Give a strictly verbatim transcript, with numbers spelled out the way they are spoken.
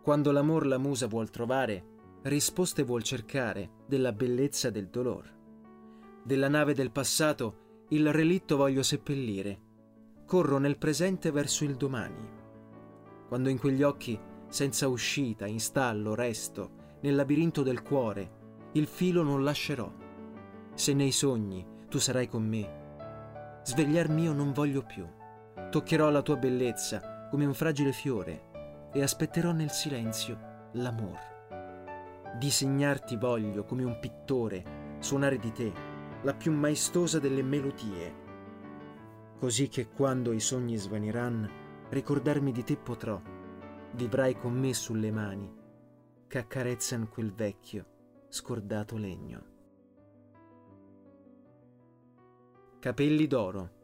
Quando l'amor la musa vuol trovare, risposte vuol cercare della bellezza del dolor. Della nave del passato il relitto voglio seppellire. Corro nel presente verso il domani. Quando in quegli occhi, senza uscita, in stallo resto, nel labirinto del cuore, il filo non lascerò. Se nei sogni tu sarai con me, svegliar mio non voglio più. Toccherò la tua bellezza come un fragile fiore e aspetterò nel silenzio l'amor. Disegnarti voglio come un pittore, suonare di te la più maestosa delle melodie, così che quando i sogni svaniranno, ricordarmi di te potrò. Vivrai con me sulle mani che accarezzan quel vecchio scordato legno. Capelli d'oro.